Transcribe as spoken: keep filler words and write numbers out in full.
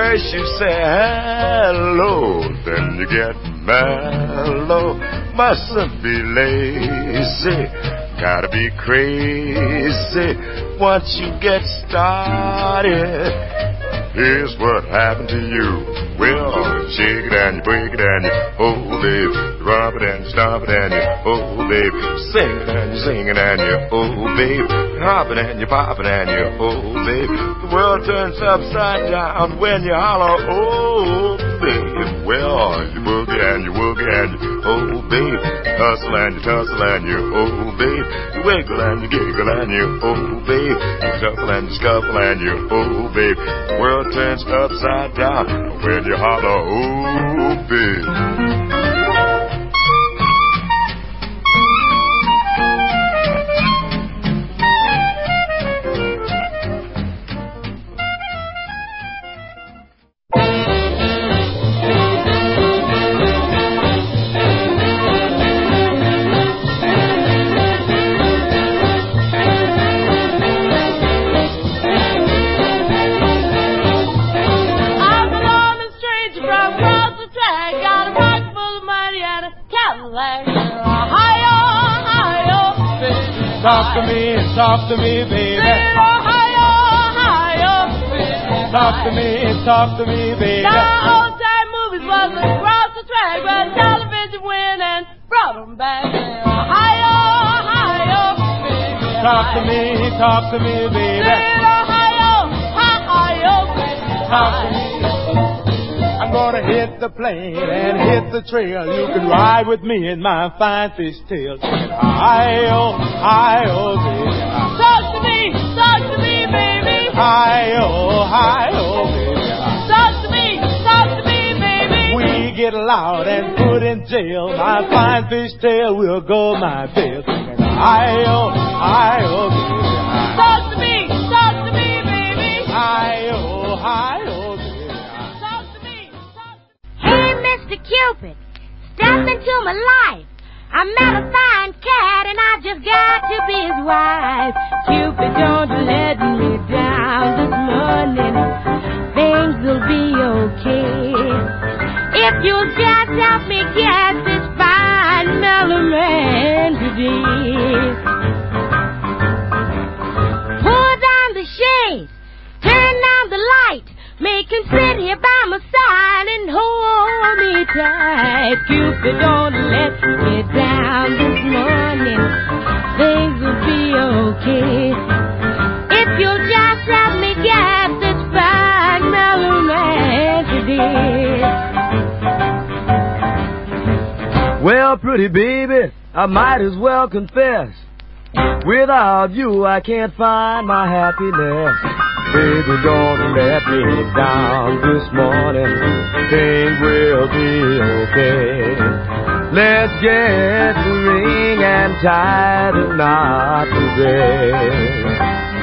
First you say hello, then you get mellow. Mustn't be lazy, gotta be crazy. Once you get started, here's what happened to you. Well, shake it and you break it and you oh babe, you rub it and you stomp it and you oh babe, sing it and you sing it and you oh babe, hop it and you pop it and you oh babe. The world turns upside down when you holler oh babe. Well, you boogie and you woogie and you oh babe, hustle and you tussle and you oh babe, you wiggle and you giggle and you oh babe, you shuffle and you scuffle and you oh babe. The world turns upside down when you holler oh babe. Talk to me, talk to me, baby. Ohio, Ohio, baby. Talk to me, talk to me, baby. Now old time movies was across the track, but television went and brought them back. Ohio, Ohio, baby. Talk to me, talk to me, baby. Ohio, Ohio, baby. Talk to me. I'm gonna hit the plane and hit the trail. You can ride with me in my fine fish tail. Hi-oh, hi-oh, baby. Talk to me, talk to me, baby. Hi-oh, hi-oh, baby. Talk to me, talk to me, baby. We get loud and put in jail. My fine fish tail will go my bail. Hi-oh, hi-oh, baby. Talk to me, talk to me, baby. Hi-oh, hi-oh, baby. Mister Cupid, step into my life. I met a fine cat and I just got to be his wife. Cupid, don't let me down this morning. Things will be okay if you'll just help me get this fine mellow man today. Pull down the shades, turn down the light, make him sit here by my side and hold me tight. Cupid, don't let me down this morning. Things will be okay if you'll just help me get this fine mellow man today. Well, pretty baby, I might as well confess, without you I can't find my happiness. Baby, don't let me down this morning. Things will be okay. Let's get the ring and tie the knot today.